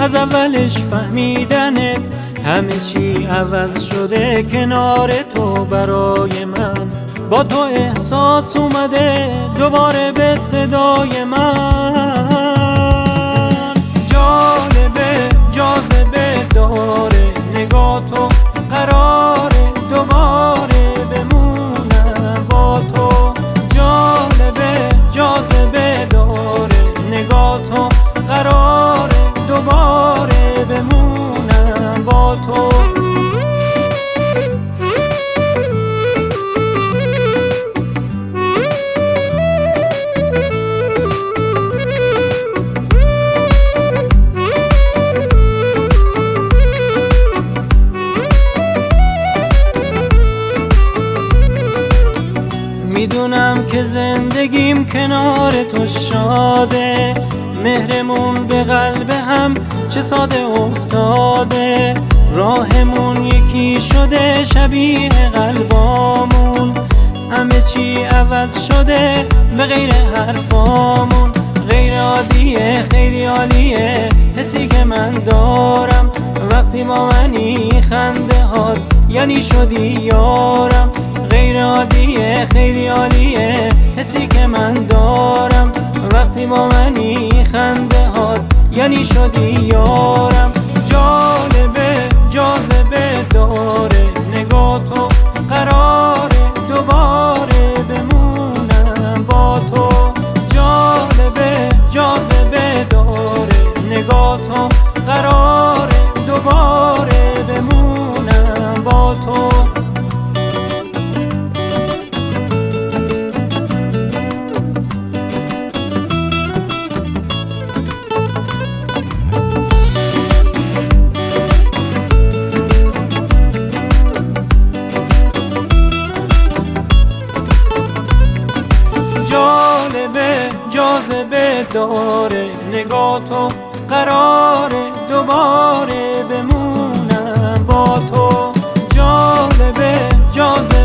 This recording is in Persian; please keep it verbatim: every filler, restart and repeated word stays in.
از اولش فهمیدنت همه چی عوض شده کنار تو برای من. با تو احساس اومده دوباره به صدای من. جالبه جاذبه داره نگاه تو، قراره دوباره بمونم با تو. جالبه جاذبه داره نگاه تو، قراره دوباره بمونم با تو. میدونم که زندگیم کنار تو شاده، مهرمون به قلب هم چه ساده افتاده. راهمون یکی شده شبیه قلبامون، همه چی عوض شده به غیر حرفامون. غیر عادیه خیلی عالیه حسی که من دارم وقتی با منی، خنده هات یعنی شدی یارم. غیر عادیه خیلی عالیه حسی که من دارم وقتی با منی، خنده هات یعنی شدی یارم. جالبه جاذبه داره نگاه تو، قراره دوباره بمونم با تو. جالبه جاذبه داره نگاه تو، قراره دوباره بمونم با تو. جالبه جاذبه داره نگاه تو، قراره دوباره بمونم با تو. جالبه جاذبه